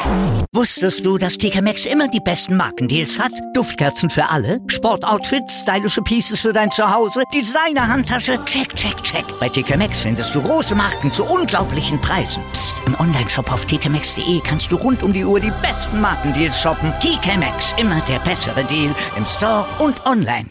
Wusstest du, dass TK Maxx immer die besten Markendeals hat? Duftkerzen für alle, Sportoutfits, stylische Pieces für dein Zuhause, Designer-Handtasche, check, check, check. Bei TK Maxx findest du große Marken zu unglaublichen Preisen. Psst. Im Onlineshop auf tkmaxx.de kannst du rund um die Uhr die besten Markendeals shoppen. TK Maxx, immer der bessere Deal im Store und online.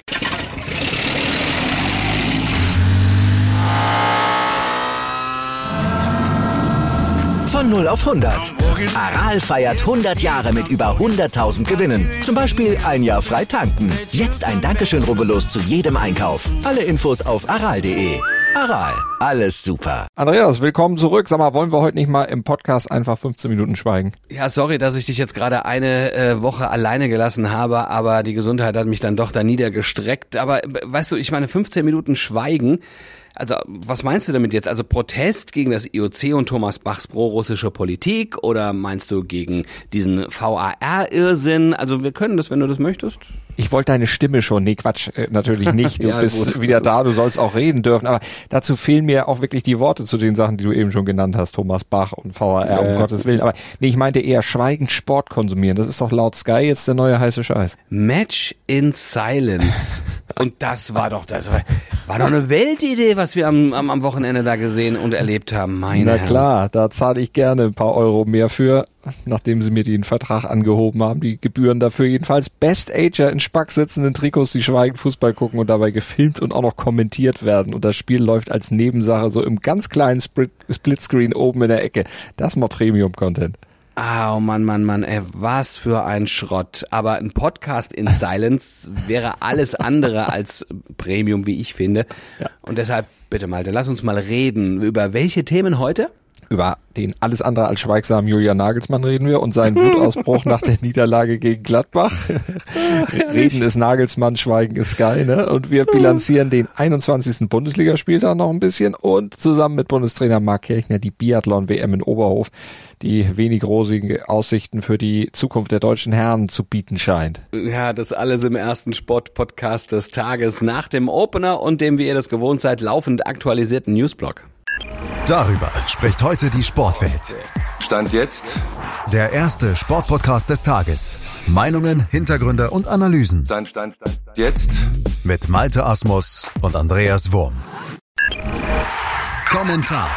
Von 0 auf 100. Aral feiert 100 Jahre mit über 100.000 Gewinnen. Zum Beispiel ein Jahr frei tanken. Jetzt ein Dankeschön, rubbellos zu jedem Einkauf. Alle Infos auf aral.de. Aral, alles super. Andreas, willkommen zurück. Sag mal, wollen wir heute nicht mal im Podcast einfach 15 Minuten schweigen? Ja, sorry, dass ich dich jetzt gerade eine Woche alleine gelassen habe, aber die Gesundheit hat mich dann doch da niedergestreckt. Aber weißt du, ich meine, 15 Minuten schweigen. Also, was meinst du damit jetzt? Also Protest gegen das IOC und Thomas Bachs pro-russische Politik oder meinst du gegen diesen VAR-Irrsinn? Also wir können das, wenn du das möchtest. Ich wollte deine Stimme schon. Nee, Quatsch, natürlich nicht. Du Ja, bist gut, wieder da, du sollst auch reden dürfen. Aber dazu fehlen mir auch wirklich die Worte zu den Sachen, die du eben schon genannt hast. Thomas Bach und VAR, um Gottes Willen. Aber nee, ich meinte eher schweigend Sport konsumieren. Das ist doch laut Sky jetzt der neue heiße Scheiß. Match in Silence. Und das war doch eine Weltidee, was wir am Wochenende da gesehen und erlebt haben. Na klar, da zahle ich gerne ein paar Euro mehr für, nachdem sie mir den Vertrag angehoben haben, die Gebühren dafür. Jedenfalls Best-Ager in Spack sitzenden Trikots, die schweigend Fußball gucken und dabei gefilmt und auch noch kommentiert werden. Und das Spiel läuft als Nebensache so im ganz kleinen Splitscreen oben in der Ecke. Das ist mal Premium-Content. Ah, oh Mann, ey, was für ein Schrott. Aber ein Podcast in Silence wäre alles andere als Premium, wie ich finde. Ja. Und deshalb, bitte Malte, lass uns mal reden. Über welche Themen heute? Über den alles andere als schweigsamen Julian Nagelsmann reden wir und seinen Wutausbruch nach der Niederlage gegen Gladbach. Reden ist Nagelsmann, Schweigen ist Sky, ne? Und wir bilanzieren den 21. Bundesligaspieltag noch ein bisschen und zusammen mit Bundestrainer Marc Kirchner die Biathlon-WM in Oberhof, die wenig rosige Aussichten für die Zukunft der deutschen Herren zu bieten scheint. Ja, das alles im ersten Sport-Podcast des Tages nach dem Opener und dem, wie ihr das gewohnt seid, laufend aktualisierten Newsblog. Darüber spricht heute die Sportwelt. Stand jetzt Der erste Sportpodcast des Tages. Meinungen, Hintergründe und Analysen. Stand jetzt Mit Malte Asmus und Andreas Wurm. Kommentar.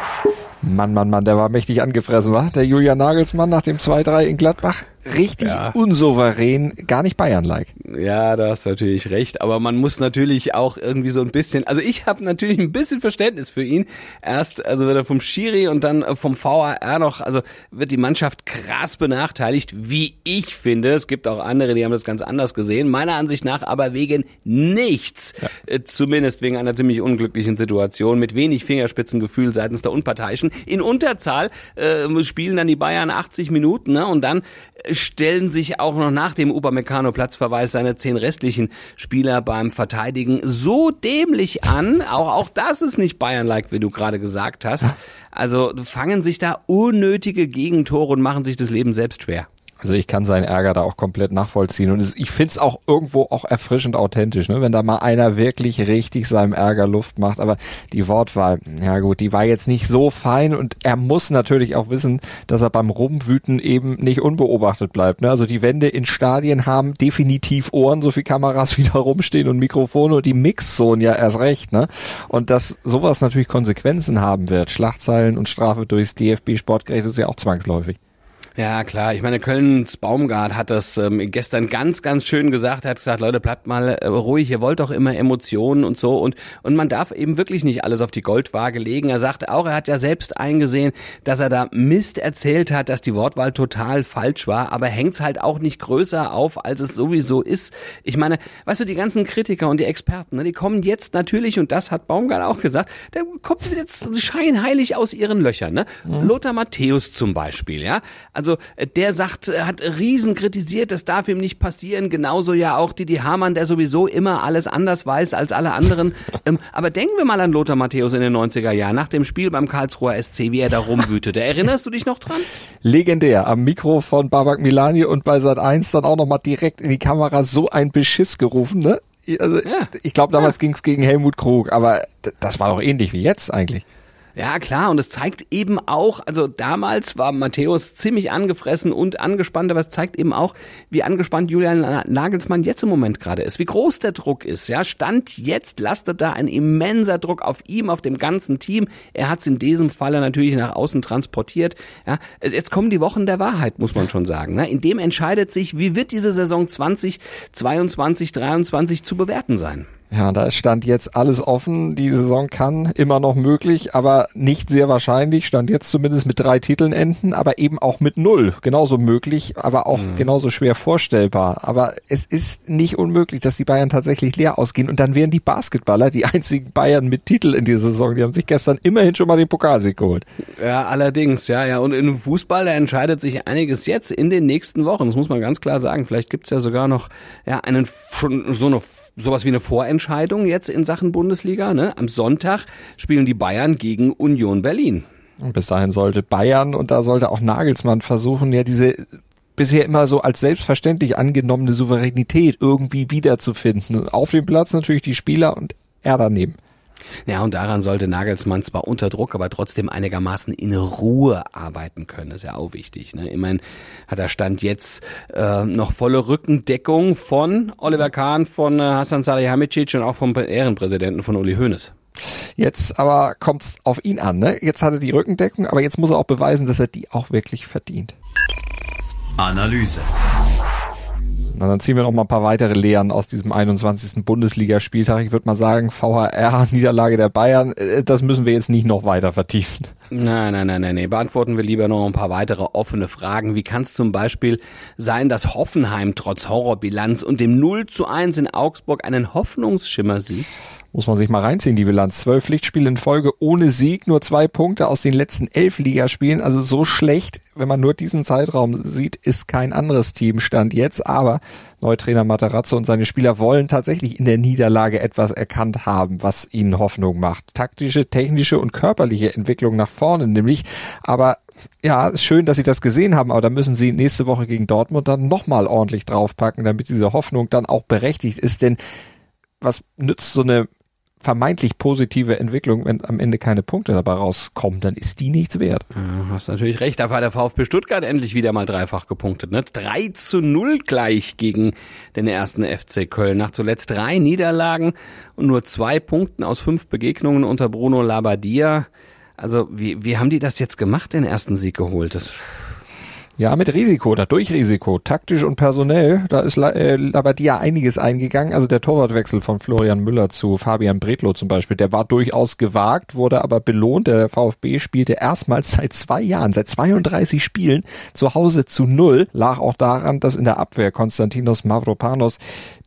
Mann, der war mächtig angefressen, wa? Der Julian Nagelsmann nach dem 2-3 in Gladbach. Richtig unsouverän, gar nicht Bayern-like. Ja, da hast du natürlich recht, aber man muss natürlich auch irgendwie so ein bisschen, also ich habe natürlich ein bisschen Verständnis für ihn. Erst, also wird er vom Schiri und dann vom VAR noch, also wird die Mannschaft krass benachteiligt, wie ich finde. Es gibt auch andere, die haben das ganz anders gesehen. Meiner Ansicht nach aber wegen nichts. Ja. Zumindest wegen einer ziemlich unglücklichen Situation mit wenig Fingerspitzengefühl seitens der Unparteiischen. In Unterzahl spielen dann die Bayern 80 Minuten, ne? Und dann stellen sich auch noch nach dem Upamecano-Platzverweis seine 10 restlichen Spieler beim Verteidigen so dämlich an. Auch das ist nicht Bayern-like, wie du gerade gesagt hast. Also fangen sich da unnötige Gegentore und machen sich das Leben selbst schwer. Also ich kann seinen Ärger da auch komplett nachvollziehen und ich find's auch irgendwo auch erfrischend authentisch, ne? Wenn da mal einer wirklich richtig seinem Ärger Luft macht, aber die Wortwahl, ja gut, die war jetzt nicht so fein und er muss natürlich auch wissen, dass er beim Rumwüten eben nicht unbeobachtet bleibt, ne? Also die Wände in Stadien haben definitiv Ohren, so viel Kameras wie da rumstehen und Mikrofone und die Mixzone ja erst recht, ne? Und dass sowas natürlich Konsequenzen haben wird, Schlagzeilen und Strafe durchs DFB-Sportgericht ist ja auch zwangsläufig. Ja, klar. Ich meine, Kölns Baumgart hat das gestern ganz, ganz schön gesagt. Er hat gesagt, Leute, bleibt mal ruhig, ihr wollt doch immer Emotionen und so. Und man darf eben wirklich nicht alles auf die Goldwaage legen. Er sagte auch, er hat ja selbst eingesehen, dass er da Mist erzählt hat, dass die Wortwahl total falsch war. Aber hängt's halt auch nicht größer auf, als es sowieso ist. Ich meine, weißt du, die ganzen Kritiker und die Experten, ne, die kommen jetzt natürlich, und das hat Baumgart auch gesagt, der kommt jetzt scheinheilig aus ihren Löchern. Ne? Lothar Matthäus zum Beispiel, ja. Also der sagt, hat riesen kritisiert, das darf ihm nicht passieren. Genauso ja auch Didi Hamann, der sowieso immer alles anders weiß als alle anderen. Aber denken wir mal an Lothar Matthäus in den 90er Jahren, nach dem Spiel beim Karlsruher SC, wie er da rumwütete. Erinnerst du dich noch dran? Legendär. Am Mikro von Babak Milani und bei Sat.1 dann auch nochmal direkt in die Kamera so ein Beschiss gerufen, ne? Also, ich glaube, damals ging's gegen Helmut Krug, aber das war doch ähnlich wie jetzt eigentlich. Ja, klar, und es zeigt eben auch, also damals war Matthäus ziemlich angefressen und angespannt, aber es zeigt eben auch, wie angespannt Julian Nagelsmann jetzt im Moment gerade ist, wie groß der Druck ist. Ja, Stand jetzt lastet da ein immenser Druck auf ihm, auf dem ganzen Team. Er hat es in diesem Falle natürlich nach außen transportiert. Ja, jetzt kommen die Wochen der Wahrheit, muss man schon sagen. In dem entscheidet sich, wie wird diese Saison 2022, 2023 zu bewerten sein. Ja, da ist Stand jetzt alles offen. Die Saison kann immer noch möglich, aber nicht sehr wahrscheinlich. Stand jetzt zumindest mit 3 Titeln enden, aber eben auch mit 0. Genauso möglich, aber auch genauso schwer vorstellbar. Aber es ist nicht unmöglich, dass die Bayern tatsächlich leer ausgehen. Und dann wären die Basketballer die einzigen Bayern mit Titel in dieser Saison. Die haben sich gestern immerhin schon mal den Pokalsieg geholt. Ja, allerdings, ja. Und im Fußball, da entscheidet sich einiges jetzt in den nächsten Wochen. Das muss man ganz klar sagen. Vielleicht gibt's ja sogar noch sowas wie eine Vorentscheidung jetzt in Sachen Bundesliga. Am Sonntag spielen die Bayern gegen Union Berlin. Und bis dahin sollte Bayern und da sollte auch Nagelsmann versuchen, ja diese bisher immer so als selbstverständlich angenommene Souveränität irgendwie wiederzufinden. Auf dem Platz natürlich die Spieler und er daneben. Ja, und daran sollte Nagelsmann zwar unter Druck, aber trotzdem einigermaßen in Ruhe arbeiten können. Das ist ja auch wichtig. Immerhin hat er Stand jetzt noch volle Rückendeckung von Oliver Kahn, von Hasan Salihamidzic und auch vom Ehrenpräsidenten von Uli Hoeneß. Jetzt aber kommt's auf ihn an. Jetzt hat er die Rückendeckung, aber jetzt muss er auch beweisen, dass er die auch wirklich verdient. Analyse. Na, dann ziehen wir noch mal ein paar weitere Lehren aus diesem 21. Bundesligaspieltag. Ich würde mal sagen, VHR, Niederlage der Bayern, das müssen wir jetzt nicht noch weiter vertiefen. Nein. Beantworten wir lieber noch ein paar weitere offene Fragen. Wie kann es zum Beispiel sein, dass Hoffenheim trotz Horrorbilanz und dem 0:1 in Augsburg einen Hoffnungsschimmer sieht? Muss man sich mal reinziehen, die Bilanz. 12 Pflichtspiele in Folge ohne Sieg, nur 2 Punkte aus den letzten 11 Ligaspielen. Also so schlecht, wenn man nur diesen Zeitraum sieht, ist kein anderes Team Stand jetzt. Aber Neutrainer Materazzo und seine Spieler wollen tatsächlich in der Niederlage etwas erkannt haben, was ihnen Hoffnung macht. Taktische, technische und körperliche Entwicklung nach vorne nämlich. Aber ja, ist schön, dass sie das gesehen haben, aber da müssen sie nächste Woche gegen Dortmund dann nochmal ordentlich draufpacken, damit diese Hoffnung dann auch berechtigt ist. Denn was nützt so eine vermeintlich positive Entwicklung, wenn am Ende keine Punkte dabei rauskommen, dann ist die nichts wert. Ja, hast natürlich recht, dafür hat der VfB Stuttgart endlich wieder mal dreifach gepunktet. 3:0 gleich gegen den ersten FC Köln. Nach zuletzt 3 Niederlagen und nur 2 Punkten aus 5 Begegnungen unter Bruno Labbadia. Also wie haben die das jetzt gemacht, den ersten Sieg geholt? Ja, mit Risiko, durch Risiko, taktisch und personell, da ist Labbadia einiges eingegangen. Also der Torwartwechsel von Florian Müller zu Fabian Bredlow zum Beispiel, der war durchaus gewagt, wurde aber belohnt. Der VfB spielte erstmals seit 2 Jahren, seit 32 Spielen zu Hause zu 0. Lag auch daran, dass in der Abwehr Konstantinos Mavropanos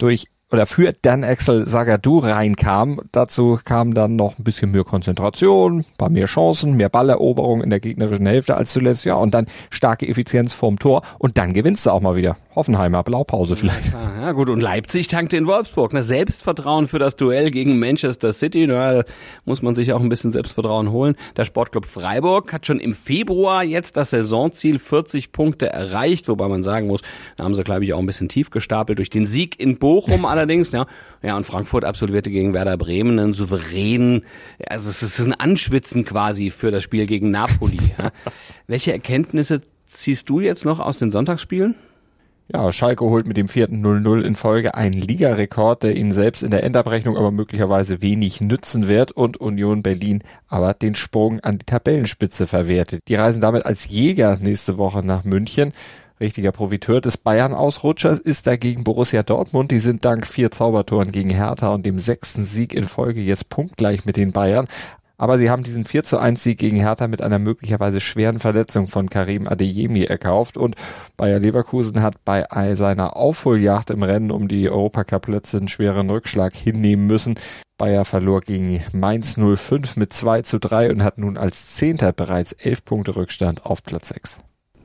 für Dan Axel Zagadou reinkam. Dazu kam dann noch ein bisschen mehr Konzentration, ein paar mehr Chancen, mehr Balleroberung in der gegnerischen Hälfte als zuletzt. Ja, und dann starke Effizienz vorm Tor. Und dann gewinnst du auch mal wieder. Hoffenheimer, Blaupause vielleicht. Ja gut, und Leipzig tankte in Wolfsburg. Selbstvertrauen für das Duell gegen Manchester City. Da muss man sich auch ein bisschen Selbstvertrauen holen. Der Sportclub Freiburg hat schon im Februar jetzt das Saisonziel 40 Punkte erreicht. Wobei man sagen muss, da haben sie, glaube ich, auch ein bisschen tief gestapelt durch den Sieg in Bochum allerdings. Ja, und Frankfurt absolvierte gegen Werder Bremen einen souveränen, also es ist ein Anschwitzen quasi für das Spiel gegen Napoli. Ja. Welche Erkenntnisse ziehst du jetzt noch aus den Sonntagsspielen? Ja, Schalke holt mit dem 4. 0:0 in Folge einen Ligarekord, der ihnen selbst in der Endabrechnung aber möglicherweise wenig nützen wird, und Union Berlin aber den Sprung an die Tabellenspitze verwertet. Die reisen damit als Jäger nächste Woche nach München. Richtiger Profiteur des Bayern-Ausrutschers ist dagegen Borussia Dortmund. Die sind dank 4 Zaubertoren gegen Hertha und dem 6. Sieg in Folge jetzt punktgleich mit den Bayern. Aber sie haben diesen 4:1 Sieg gegen Hertha mit einer möglicherweise schweren Verletzung von Karim Adeyemi erkauft, und Bayer Leverkusen hat bei seiner Aufholjagd im Rennen um die Europacup-Plätze einen schweren Rückschlag hinnehmen müssen. Bayer verlor gegen Mainz 05 mit 2:3 und hat nun als 10. bereits 11 Punkte Rückstand auf Platz 6.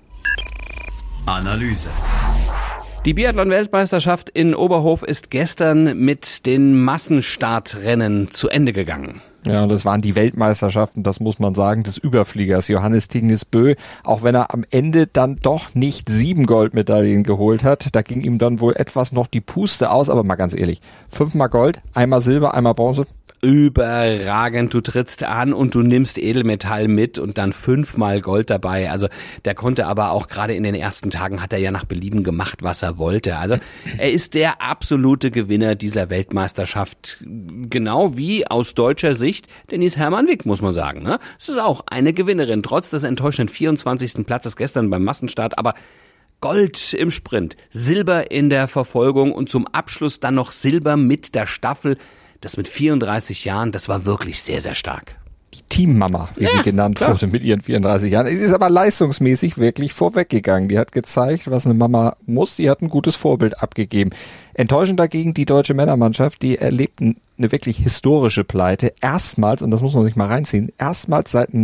Analyse. Die Biathlon-Weltmeisterschaft in Oberhof ist gestern mit den Massenstartrennen zu Ende gegangen. Ja, das waren die Weltmeisterschaften, das muss man sagen, des Überfliegers Johannes Tignes Bö, auch wenn er am Ende dann doch nicht 7 Goldmedaillen geholt hat. Da ging ihm dann wohl etwas noch die Puste aus, aber mal ganz ehrlich, 5-mal Gold, einmal Silber, einmal Bronze. überragend. Du trittst an und du nimmst Edelmetall mit und dann 5-mal Gold dabei. Also der konnte aber auch gerade in den ersten Tagen hat er ja nach Belieben gemacht, was er wollte. Also er ist der absolute Gewinner dieser Weltmeisterschaft. Genau wie aus deutscher Sicht Denise Hermann-Wick, muss man sagen. Ne? Es ist auch eine Gewinnerin, trotz des enttäuschenden 24. Platzes gestern beim Massenstart. Aber Gold im Sprint, Silber in der Verfolgung und zum Abschluss dann noch Silber mit der Staffel. Das mit 34 Jahren, das war wirklich sehr, sehr stark. Die Teammama, wie sie genannt wurde mit ihren 34 Jahren. Sie ist aber leistungsmäßig wirklich vorweggegangen. Die hat gezeigt, was eine Mama muss. Die hat ein gutes Vorbild abgegeben. Enttäuschend dagegen die deutsche Männermannschaft, die erlebten eine wirklich historische Pleite. Erstmals, und das muss man sich mal reinziehen, erstmals seit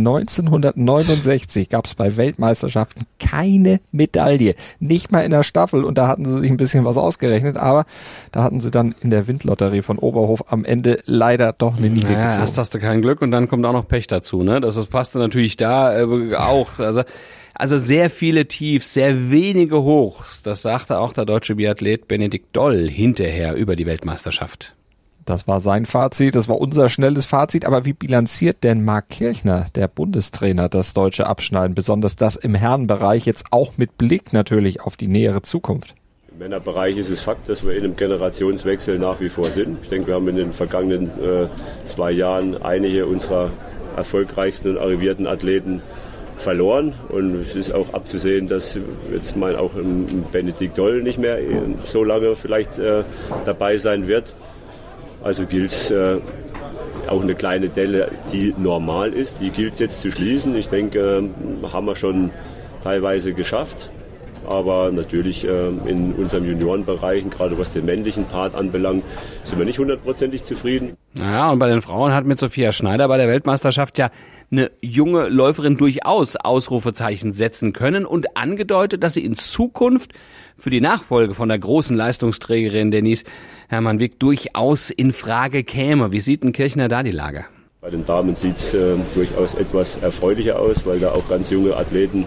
1969 gab es bei Weltmeisterschaften keine Medaille. Nicht mal in der Staffel, und da hatten sie sich ein bisschen was ausgerechnet, aber da hatten sie dann in der Windlotterie von Oberhof am Ende leider doch eine Niete gezogen. Erst hast du kein Glück und dann kommt auch noch Pech dazu, ne? Das passte natürlich da auch. Also sehr viele Tiefs, sehr wenige Hochs. Das sagte auch der deutsche Biathlet Benedikt Doll hinterher über die Weltmeisterschaft. Das war sein Fazit, das war unser schnelles Fazit. Aber wie bilanziert denn Marc Kirchner, der Bundestrainer, das deutsche Abschneiden? Besonders das im Herrenbereich, jetzt auch mit Blick natürlich auf die nähere Zukunft. Im Männerbereich ist es Fakt, dass wir in einem Generationswechsel nach wie vor sind. Ich denke, wir haben in den vergangenen 2 Jahren einige unserer erfolgreichsten und arrivierten Athleten verloren. Und es ist auch abzusehen, dass jetzt mal auch Benedikt Doll nicht mehr so lange vielleicht dabei sein wird. Also gilt es auch eine kleine Delle, die normal ist, die gilt es jetzt zu schließen. Ich denke, haben wir schon teilweise geschafft. Aber natürlich in unserem Juniorenbereichen, gerade was den männlichen Part anbelangt, sind wir nicht 100%ig zufrieden. Naja, und bei den Frauen hat mit Sophia Schneider bei der Weltmeisterschaft ja eine junge Läuferin durchaus Ausrufezeichen setzen können und angedeutet, dass sie in Zukunft für die Nachfolge von der großen Leistungsträgerin Denise Hermann-Wick durchaus in Frage käme. Wie sieht denn Kirchner da die Lage? Bei den Damen sieht es durchaus etwas erfreulicher aus, weil da auch ganz junge Athleten,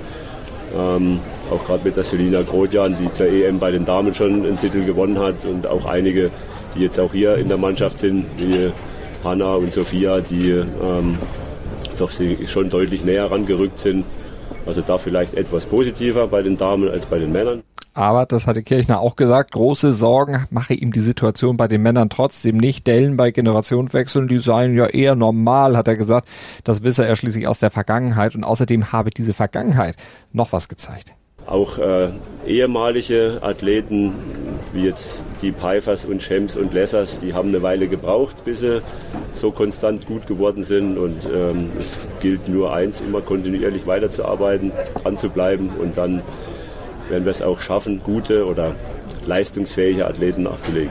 auch gerade mit der Selina Grodjan, die zur EM bei den Damen schon einen Titel gewonnen hat, und auch einige, die jetzt auch hier in der Mannschaft sind, wie Hanna und Sophia, die doch schon deutlich näher rangerückt sind. Also da vielleicht etwas positiver bei den Damen als bei den Männern. Aber, das hatte Kirchner auch gesagt, große Sorgen mache ihm die Situation bei den Männern trotzdem nicht. Dellen bei Generationswechseln, die seien ja eher normal, hat er gesagt. Das wisse er schließlich aus der Vergangenheit. Und außerdem habe diese Vergangenheit noch was gezeigt. Auch ehemalige Athleten, wie jetzt die Peifers und Schems und Lessers, die haben eine Weile gebraucht, bis sie so konstant gut geworden sind. Und es gilt nur eins, immer kontinuierlich weiterzuarbeiten, dran zu bleiben, und dann werden wir es auch schaffen, gute oder leistungsfähige Athleten nachzulegen.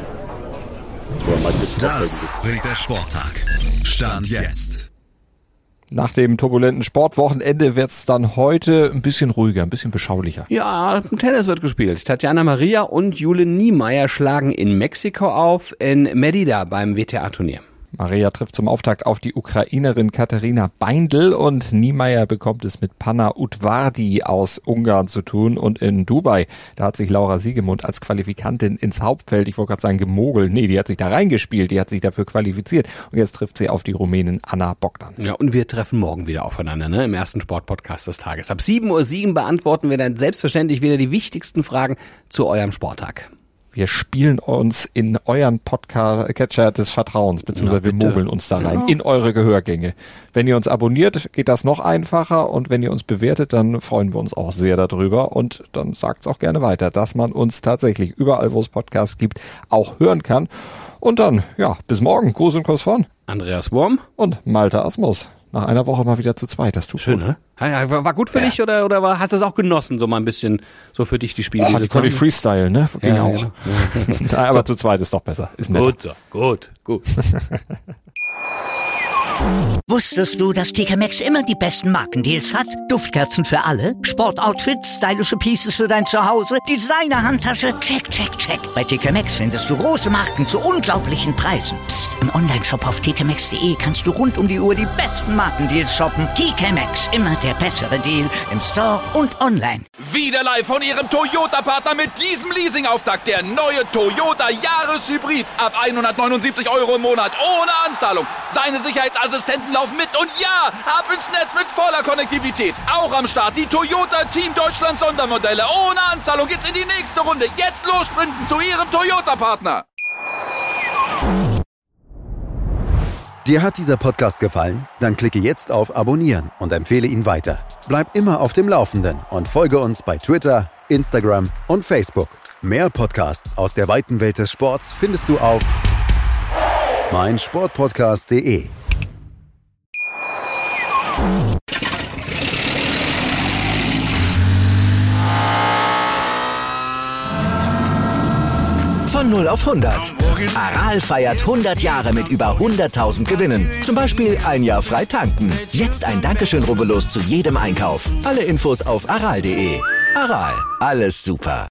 Das bringt der Sporttag. Stand jetzt. Nach dem turbulenten Sportwochenende wird's dann heute ein bisschen ruhiger, ein bisschen beschaulicher. Ja, Tennis wird gespielt. Tatjana Maria und Jule Niemeyer schlagen in Mexiko auf, in Mérida beim WTA-Turnier. Maria trifft zum Auftakt auf die Ukrainerin Katerina Beindl und Niemeyer bekommt es mit Panna Udvardi aus Ungarn zu tun. Und in Dubai, da hat sich Laura Siegemund als Qualifikantin ins Hauptfeld, ich wollte gerade sagen gemogelt, nee, die hat sich da reingespielt, die hat sich dafür qualifiziert. Und jetzt trifft sie auf die Rumänin Anna Bogdan. Ja, und wir treffen morgen wieder aufeinander, ne, im ersten Sportpodcast des Tages. Ab 7:07 Uhr beantworten wir dann selbstverständlich wieder die wichtigsten Fragen zu eurem Sporttag. Wir spielen uns in euren Podcast-Catcher des Vertrauens, beziehungsweise wir mogeln uns da rein, in eure Gehörgänge. Wenn ihr uns abonniert, geht das noch einfacher, und wenn ihr uns bewertet, dann freuen wir uns auch sehr darüber, und dann sagt's auch gerne weiter, dass man uns tatsächlich überall, wo es Podcasts gibt, auch hören kann. Und dann, ja, bis morgen. Gruß und Kuss von Andreas Wurm und Malte Asmus. Nach einer Woche mal wieder zu zweit, das tut schön, gut. Ne? War gut für dich oder hast du es auch genossen, so mal ein bisschen so für dich die Spiele? Die konnte ich freestyle, ne? Ging ja, auch. Ja. Aber zu zweit ist doch besser. Ist netter. Gut. Wusstest du, dass TK Maxx immer die besten Markendeals hat? Duftkerzen für alle, Sportoutfits, stylische Pieces für dein Zuhause, Designer-Handtasche, check, check, check. Bei TK Maxx findest du große Marken zu unglaublichen Preisen. Psst. Im Onlineshop auf tkmaxx.de kannst du rund um die Uhr die besten Markendeals shoppen. TK Maxx, immer der bessere Deal im Store und online. Wieder live von Ihrem Toyota-Partner mit diesem Leasing-Auftakt. Der neue Toyota Jahreshybrid. Ab 179 € im Monat. Ohne Anzahlung. Seine Sicherheitsassistenten laufen mit. Und ja, ab ins Netz mit voller Konnektivität. Auch am Start die Toyota Team Deutschland Sondermodelle. Ohne Anzahlung geht's in die nächste Runde. Jetzt los sprinten zu Ihrem Toyota-Partner. Dir hat dieser Podcast gefallen? Dann klicke jetzt auf Abonnieren und empfehle ihn weiter. Bleib immer auf dem Laufenden und folge uns bei Twitter, Instagram und Facebook. Mehr Podcasts aus der weiten Welt des Sports findest du auf meinsportpodcast.de. Von 0 auf 100. Aral feiert 100 Jahre mit über 100.000 Gewinnen. Zum Beispiel ein Jahr frei tanken. Jetzt ein Dankeschön, rubbellos zu jedem Einkauf. Alle Infos auf aral.de. Aral, alles super.